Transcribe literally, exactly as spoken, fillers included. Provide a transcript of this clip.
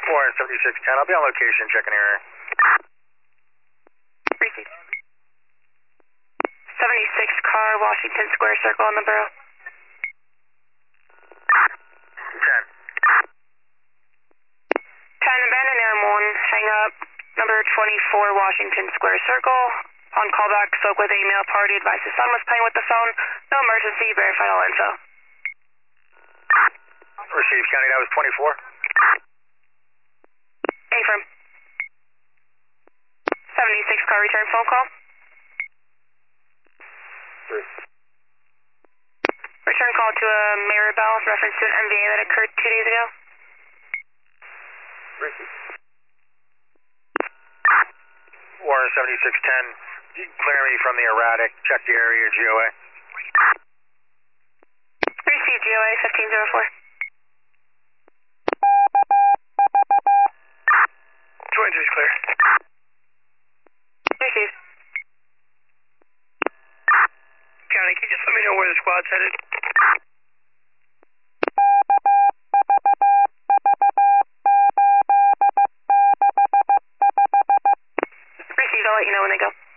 Warren seventy-six ten, I'll be on location checking area. Received. seventy-six car, Washington Square Circle on the borough. ten. ten, abandon air one, hang up, number twenty-four Washington Square Circle. On callback, spoke with a male party, advised his son was playing with the phone. No emergency, verified all info. Received, County, that was twenty-four. Affirm. seventy-six car, return phone call. Return call to a Maribel, reference to an M V A that occurred two days ago. Received. Warren seventy-six ten, you can clear me from the erratic, check the area, G O A. Received, G O A fifteen oh four. twenty-three is clear. Received. County, can you just let me know where the squad's headed? Received, I'll let you know when they go.